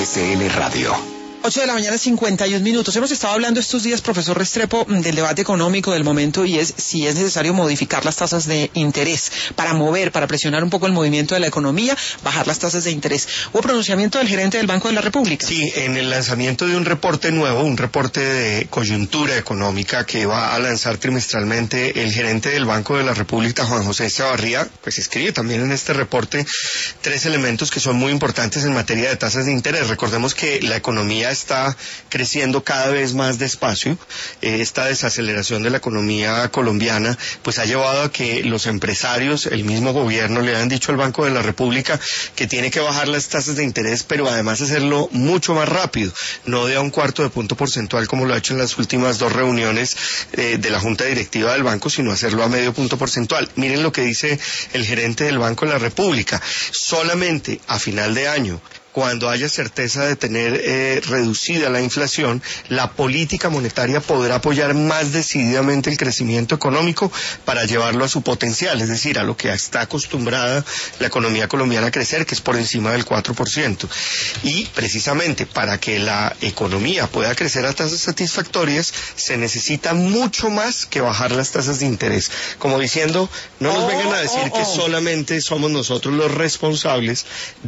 RCN Radio. 8 de la mañana, 51 minutos. Hemos estado hablando estos días, profesor Restrepo, del debate económico del momento, y es si es necesario modificar las tasas de interés para presionar un poco el movimiento de la economía, bajar las tasas de interés. Hubo pronunciamiento del gerente del Banco de la República. Sí, en el lanzamiento de un reporte nuevo, un reporte de coyuntura económica que va a lanzar trimestralmente el gerente del Banco de la República, Juan José Chavarría, pues escribe también en este reporte 3 elementos que son muy importantes en materia de tasas de interés. Recordemos que la economía está creciendo cada vez más despacio. Esta desaceleración de la economía colombiana pues ha llevado a que los empresarios, el mismo gobierno, le han dicho al Banco de la República que tiene que bajar las tasas de interés, pero además hacerlo mucho más rápido, no de a 1/4 de punto porcentual como lo ha hecho en las últimas 2 reuniones de la Junta Directiva del Banco, sino hacerlo a medio punto porcentual. Miren lo que dice el gerente del Banco de la República: solamente a final de año, cuando haya certeza de tener reducida la inflación, la política monetaria podrá apoyar más decididamente el crecimiento económico para llevarlo a su potencial, es decir, a lo que está acostumbrada la economía colombiana a crecer, que es por encima del 4%. Y precisamente para que la economía pueda crecer a tasas satisfactorias, se necesita mucho más que bajar las tasas de interés. Como diciendo, no nos vengan a decir que solamente somos nosotros los responsables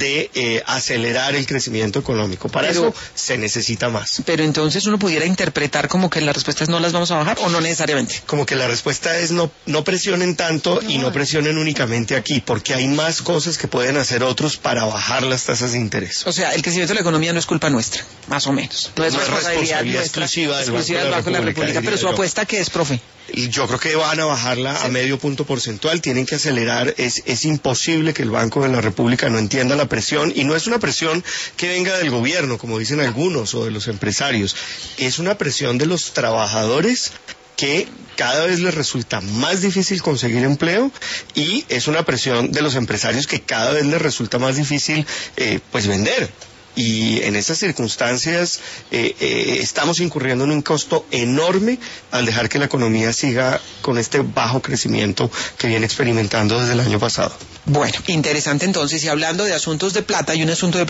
de acelerar el crecimiento económico. Para eso se necesita más. Pero entonces uno pudiera interpretar como que las respuestas no las vamos a bajar, ¿o no necesariamente? Como que la respuesta es no presionen tanto y no presionen únicamente aquí, porque hay más cosas que pueden hacer otros para bajar las tasas de interés. O sea, el crecimiento de la economía no es culpa nuestra, más o menos. No es responsabilidad exclusiva del Banco de la República. Pero su apuesta, ¿qué es, profe? Yo creo que van a bajarla a medio punto porcentual, tienen que acelerar. Es imposible que el Banco de la República no entienda la presión, y no es una presión que venga del gobierno, como dicen algunos, o de los empresarios. Es una presión de los trabajadores, que cada vez les resulta más difícil conseguir empleo, y es una presión de los empresarios que cada vez les resulta más difícil pues vender. Y en esas circunstancias estamos incurriendo en un costo enorme al dejar que la economía siga con este bajo crecimiento que viene experimentando desde el año pasado. Bueno, interesante entonces. Y hablando de asuntos de plata, hay un asunto de